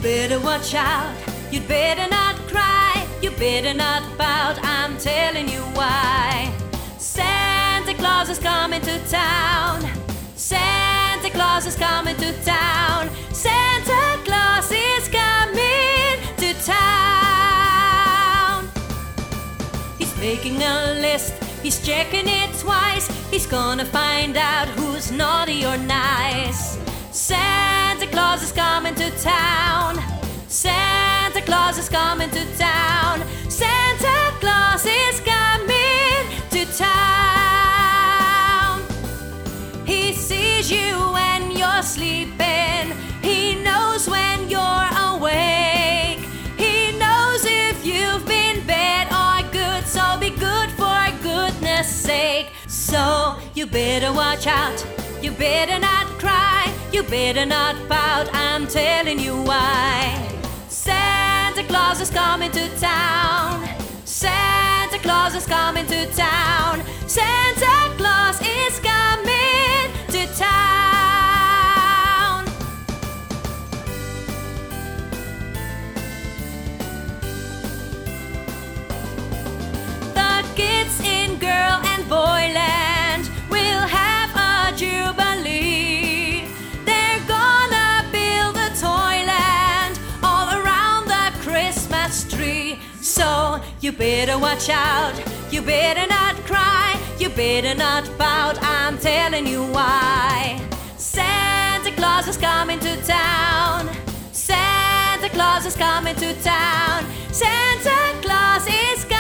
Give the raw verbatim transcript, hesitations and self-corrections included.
better watch out, you'd better not cry, you better not pout, I'm telling you why. Santa Claus is coming to town, Santa Claus is coming to town, Santa Claus is coming to town. He's making a list, he's checking it twice, he's gonna find out who's naughty or nice. Santa Claus is coming to town, Santa Claus is coming to town, Santa Claus is coming to town. He sees you when you're sleeping, he knows when you're awake, he knows if you've been bad or good, so be good for goodness sake. So you better watch out, you better not cry, you better not pout, I'm telling you why. Santa Claus is coming to town, Santa Claus is coming to town, Santa Claus is coming to town. The kids in girl and boyland will have a jubilee. They're gonna build a toyland all around the Christmas tree. So you better watch out, you better not cry, you better not pout, I'm telling you why. Santa Claus is coming to town, Santa Claus is coming to town, Santa Claus is